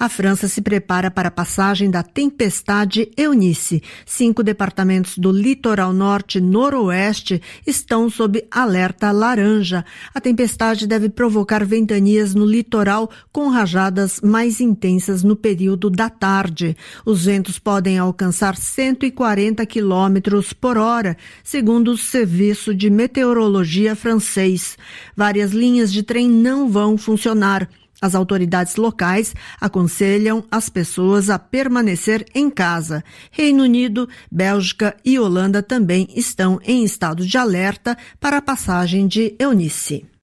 A França se prepara para a passagem da tempestade Eunice. 5 departamentos do litoral norte e noroeste estão sob alerta laranja. A tempestade deve provocar ventanias no litoral com rajadas mais intensas no período da tarde. Os ventos podem alcançar 140 quilômetros por hora, segundo o Serviço de Meteorologia francês. Várias linhas de trem não vão funcionar. As autoridades locais aconselham as pessoas a permanecer em casa. Reino Unido, Bélgica e Holanda também estão em estado de alerta para a passagem de Eunice.